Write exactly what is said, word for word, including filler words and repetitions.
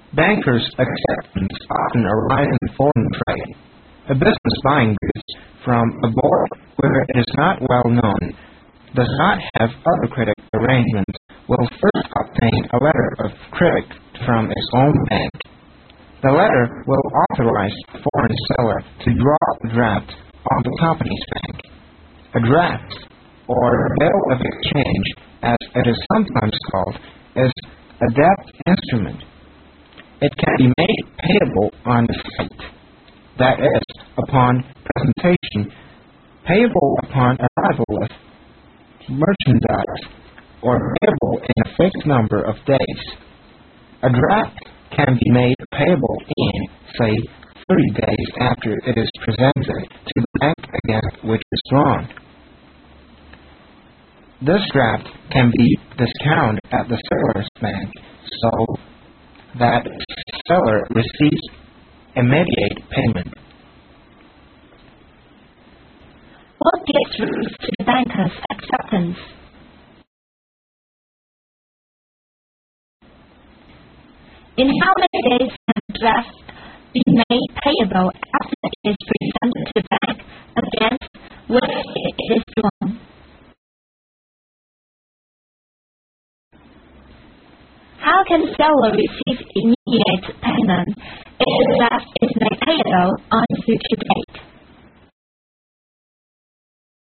Bankers' acceptance often arises in foreign trade. A business buying goods from a board where it is not well known, does not have other credit arrangements, will first obtain a letter of credit from its own bank. The letter will authorize the foreign seller to draw a draft on the company's bank. A draft, or bill of exchange, as it is sometimes called, is a debt instrument. It can be made payable on the site, that is, upon presentation, payable upon arrival of merchandise, or payable in a fixed number of days. A draft can be made payable in, say, thirty days after it is presented to the bank against which it is drawn. This draft can be discounted at the seller's bank so that the seller receives immediate payment. What gives rise to the banker's acceptance? In how many days can the draft be made payable after it is presented to the bank against which it is drawn? How can the seller receive immediate payment if the draft is made payable on a future date?